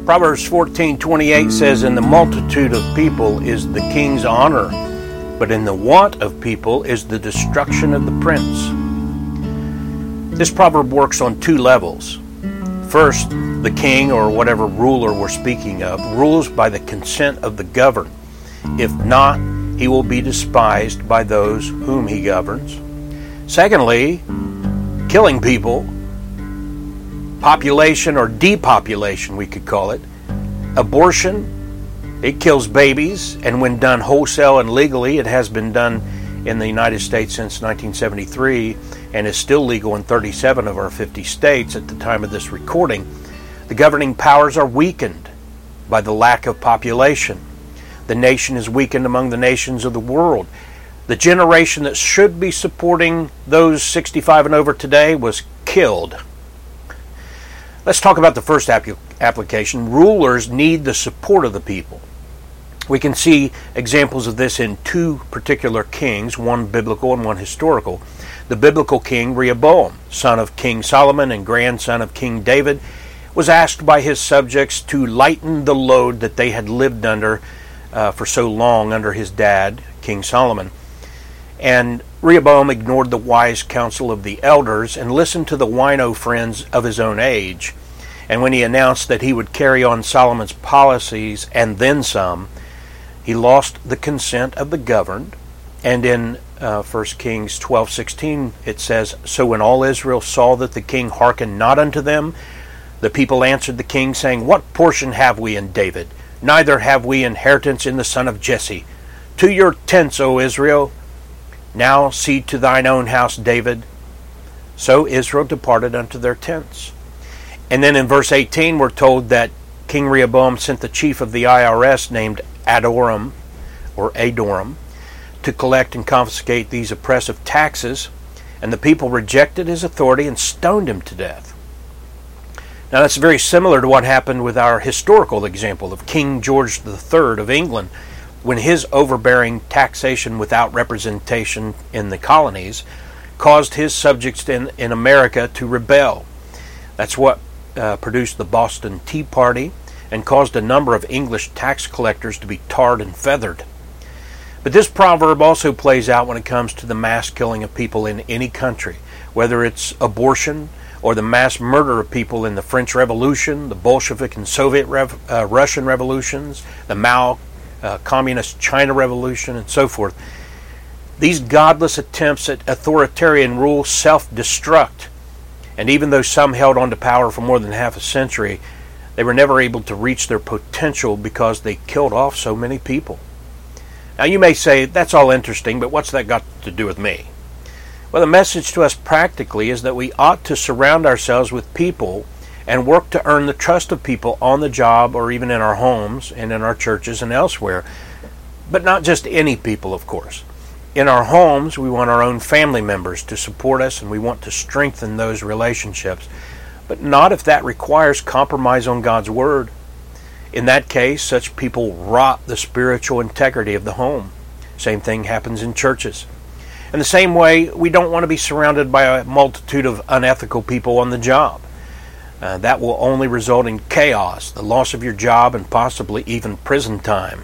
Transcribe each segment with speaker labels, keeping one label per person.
Speaker 1: Proverbs 14:28 says, "In the multitude of people is the king's honor, but in the want of people is the destruction of the prince." This proverb works on two levels. First, the king, or whatever ruler we're speaking of, rules by the consent of the governed. If not, he will be despised by those whom he governs. Secondly, killing people, population or depopulation we could call it, abortion, it kills babies, and when done wholesale and legally, it has been done in the United States since 1973 and is still legal in 37 of our 50 states at the time of this recording. The governing powers are weakened by the lack of population. The nation is weakened among the nations of the world. The generation that should be supporting those 65 and over today was killed. Let's talk about the first application. Rulers need the support of the people. We can see examples of this in two particular kings, one biblical and one historical. The biblical king Rehoboam, son of King Solomon and grandson of King David, was asked by his subjects to lighten the load that they had lived under for so long under his dad, King Solomon. And Rehoboam ignored the wise counsel of the elders and listened to the wino friends of his own age. And when he announced that he would carry on Solomon's policies and then some, he lost the consent of the governed. And in 1 Kings 12:16 it says, "So when all Israel saw that the king hearkened not unto them, the people answered the king, saying, What portion have we in David? Neither have we inheritance in the son of Jesse. To your tents, O Israel. Now see to thine own house, David." So Israel departed unto their tents. And then in verse 18 we're told that King Rehoboam sent the chief of the IRS named Adoram to collect and confiscate these oppressive taxes, and the people rejected his authority and stoned him to death. Now that's very similar to what happened with our historical example of King George III of England, when his overbearing taxation without representation in the colonies caused his subjects in America to rebel. That's what produced the Boston Tea Party and caused a number of English tax collectors to be tarred and feathered. But this proverb also plays out when it comes to the mass killing of people in any country, whether it's abortion or the mass murder of people in the French Revolution, the Bolshevik and Soviet Russian revolutions, the Mao Communist China Revolution, and so forth. These godless attempts at authoritarian rule self-destruct, and even though some held on to power for more than half a century, they were never able to reach their potential because they killed off so many people. Now you may say, that's all interesting, but what's that got to do with me? Well, the message to us practically is that we ought to surround ourselves with people and work to earn the trust of people on the job or even in our homes and in our churches and elsewhere. But not just any people, of course. In our homes, we want our own family members to support us, and we want to strengthen those relationships. But not if that requires compromise on God's Word. In that case, such people rot the spiritual integrity of the home. Same thing happens in churches. In the same way, we don't want to be surrounded by a multitude of unethical people on the job. That will only result in chaos, the loss of your job, and possibly even prison time.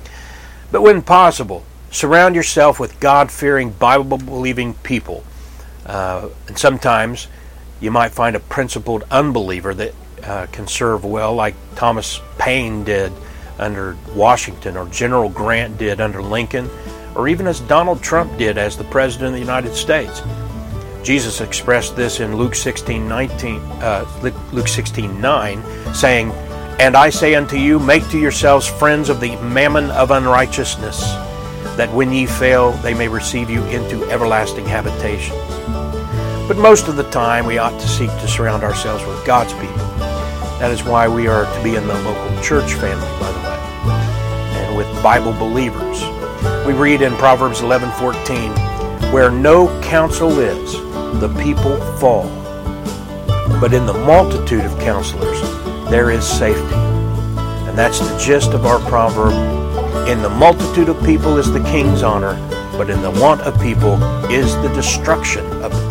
Speaker 1: But when possible, surround yourself with God-fearing, Bible-believing people. And sometimes you might find a principled unbeliever that can serve well, like Thomas Paine did under Washington, or General Grant did under Lincoln, or even as Donald Trump did as the President of the United States. Jesus expressed this in Luke 16:9, saying, "And I say unto you, make to yourselves friends of the mammon of unrighteousness, that when ye fail, they may receive you into everlasting habitations." But most of the time, we ought to seek to surround ourselves with God's people. That is why we are to be in the local church family, by the way, and with Bible believers. We read in Proverbs 11:14, "Where no counsel is, the people fall. But in the multitude of counselors, there is safety." And that's the gist of our proverb. In the multitude of people is the king's honor, but in the want of people is the destruction of the